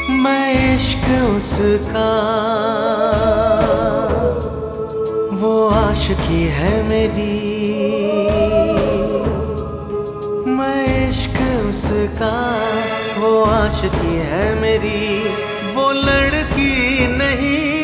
मैं इश्क उसका, वो आशिकी है मेरी। मैं इश्क उसका, वो आशिकी है मेरी। वो लड़की नहीं